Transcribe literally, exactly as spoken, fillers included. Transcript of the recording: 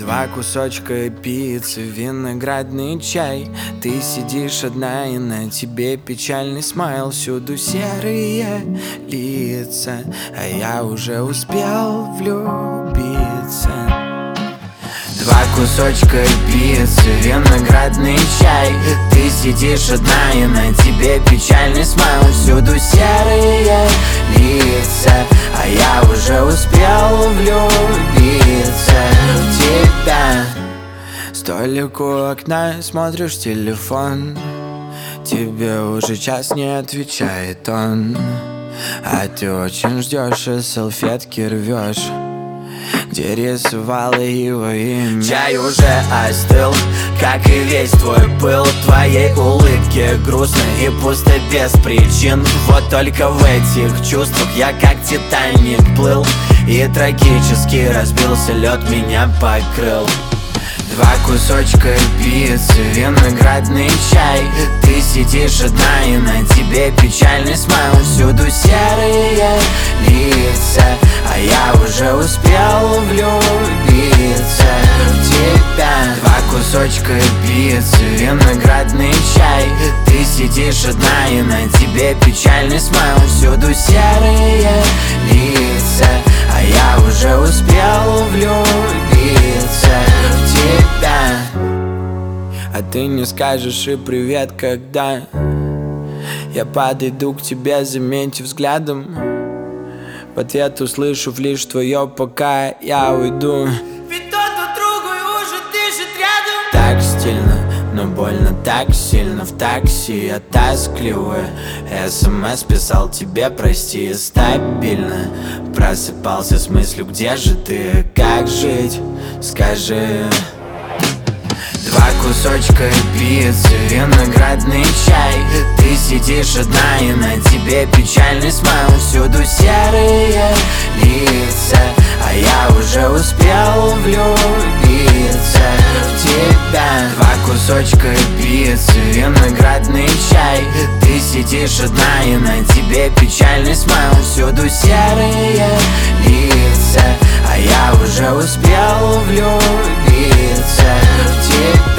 Два кусочка пиццы, виноградный чай. Ты сидишь одна, и на тебе печальный смайл. Всюду серые лица, а я уже успел влюбиться. Два кусочка пиццы, виноградный чай. Ты сидишь одна, и на тебе печальный смайл. Всюду серые лица, а я уже успел влюбиться в тебя. Столик у окна, смотришь телефон. Тебе уже час не отвечает он, а ты очень ждешь и салфетки рвешь, где рисовала его имя. Чай уже остыл, как и весь твой пыл. Твоей улыбке грустно и пусто без причин. Вот только в этих чувствах я как Титаник плыл, и трагически разбился лед, меня покрыл. Два кусочка пиццы, виноградный чай. Ты сидишь одна, и на тебе печальный смайл. Всюду серые лица, а я уже успел влюбиться в тебя. Два кусочка пиццы, виноградный чай. Ты сидишь одна, и на тебе печальный смайл. Всюду серые лица, а я уже успел влюбиться в тебя. А ты не скажешь и привет, когда я подойду к тебе, заметив взглядом. В ответ услышу лишь твое «пока я уйду». Ведь тот друг другу уже дышит рядом. Так стильно, но больно так сильно. В такси я тоскливый СМС писал тебе прости стабильно. Просыпался с мыслью, где же ты, как жить, скажи. Два кусочка пиццы, виноградный чай. Ты сидишь одна, и на тебе печальный смайл. Всюду серые лица, а я уже успел влюбиться в тебя. Два кусочка пиццы, виноградный чай. Ты сидишь одна, и на тебе печальный смайл. Всюду серые лица, а я уже успел влюбиться в тебя.